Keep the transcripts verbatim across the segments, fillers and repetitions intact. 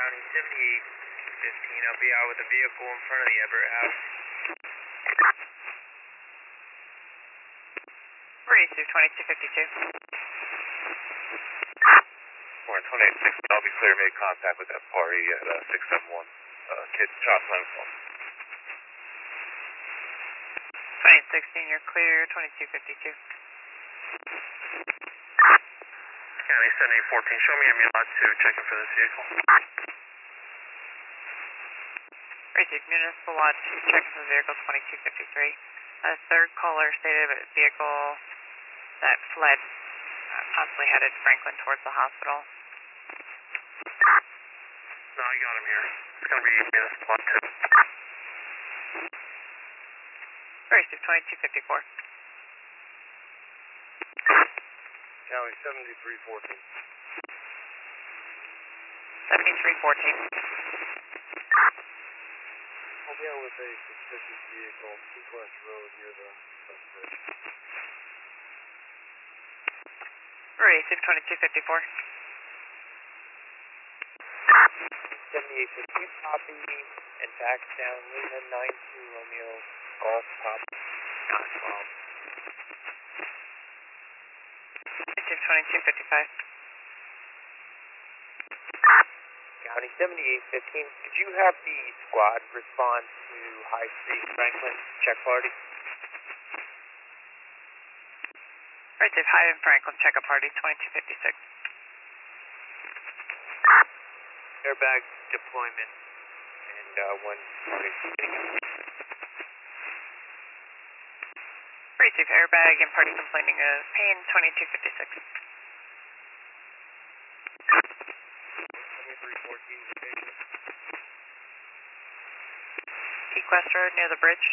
County seventy-eight fifteen, I'll be out with a vehicle in front of the Everett House. Receive twenty-two fifty-two. Warren twenty-eight sixty, I'll be clear, made contact with that party at uh, six seven one, uh, kid shot phone call. twenty-eight sixteen, you're clear, twenty-two fifty-two. County seventy-eight fourteen, show me ambulance two, checking for this vehicle. Receive municipal lot two, checking for the vehicle twenty-two fifty-three. A third caller stated a vehicle that fled, uh, possibly headed Franklin towards the hospital. No, I got him here. It's going to be municipal lot two. Receive twenty-two fifty-four. County seventy-three fourteen. seventy-three fourteen. I'll be out with a suspicious vehicle, Sequest Road near the bridge. Receive twenty-two fifty-four. seventy-eight fifteen, copy, and back down Lima nine two Romeo Golf Pop. Not twelve. Receive twenty-two fifty-five. County seventy-eight fifteen, could you have the squad respond to High Street Franklin check party? Receive High and Franklin, check a party twenty-two fifty-six. Airbag deployment and uh, one party. Receive airbag and party complaining of pain twenty-two fifty-six. twenty-three fourteen, location. Sequest Road near the bridge.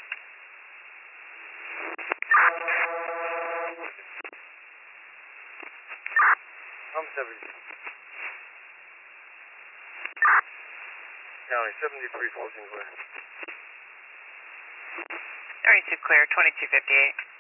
I'm seventy. County seventy-three fourteen, clear. Receive clear twenty-two fifty-eight.